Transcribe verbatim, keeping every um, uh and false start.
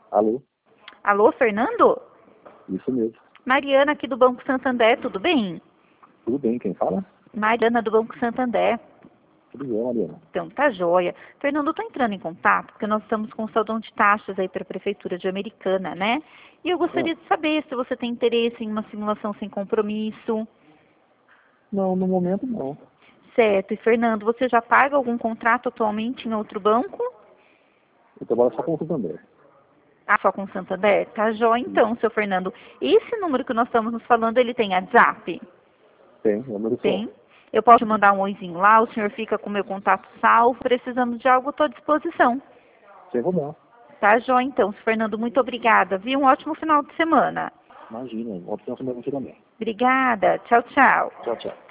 Alô? Alô, Fernando? Isso mesmo. Mariana aqui do Banco Santander, tudo bem? Tudo bem, quem fala? Mariana do Banco Santander. Tudo bem, Mariana. Então, tá joia. Fernando, eu tô entrando em contato porque nós estamos com o saudão de taxas aí para a Prefeitura de Americana, né? E eu gostaria Ah, de saber se você tem interesse em uma simulação sem compromisso. não, no momento não. Certo. E, Fernando, você já paga algum contrato atualmente em outro banco? Eu trabalho só com o Santander. Ah, só com o Santander? Tá joia então, Isso. seu Fernando. Esse número que nós estamos nos falando, ele tem WhatsApp? Tem, número só. Tem. Eu posso mandar um oizinho lá, o senhor fica com o meu contato salvo. Precisando de algo, estou à disposição. Sem problema. Tá joia então, Fernando. Muito obrigada. Viu? Um ótimo final de semana. Imagina, opção também você também. Obrigada. Tchau, tchau. Tchau, tchau.